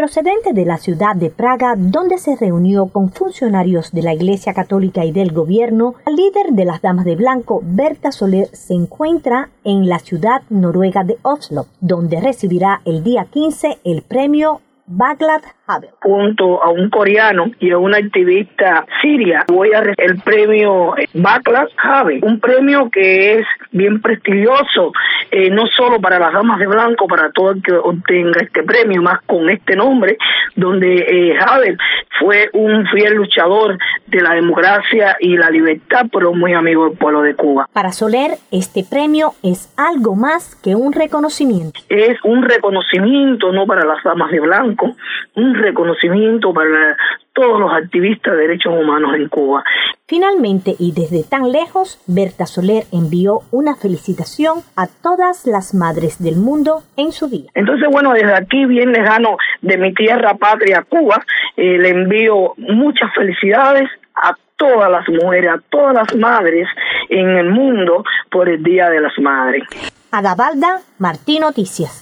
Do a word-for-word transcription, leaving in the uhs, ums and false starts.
Procedente de la ciudad de Praga, donde se reunió con funcionarios de la Iglesia Católica y del gobierno, el líder de las Damas de Blanco, Berta Soler, se encuentra en la ciudad noruega de Oslo, donde recibirá el día quince el premio Václav Havel. Junto a un coreano y a una activista siria, voy a recibir el premio Václav Havel, un premio que es bien prestigioso, eh, no solo para las Damas de Blanco, para todo el que obtenga este premio, más con este nombre, donde eh, Havel fue un fiel luchador de la democracia y la libertad, pero muy amigo del pueblo de Cuba. Para Soler, este premio es algo más que un reconocimiento. Es un reconocimiento no para las Damas de Blanco, un reconocimiento para todos los activistas de derechos humanos en Cuba. Finalmente, y desde tan lejos, Berta Soler envió una felicitación a todas las madres del mundo en su día. Entonces, bueno, desde aquí, bien lejano de mi tierra patria, Cuba, eh, le envío muchas felicidades a todas las mujeres, a todas las madres en el mundo por el Día de las Madres. Adavalda Martí Noticias.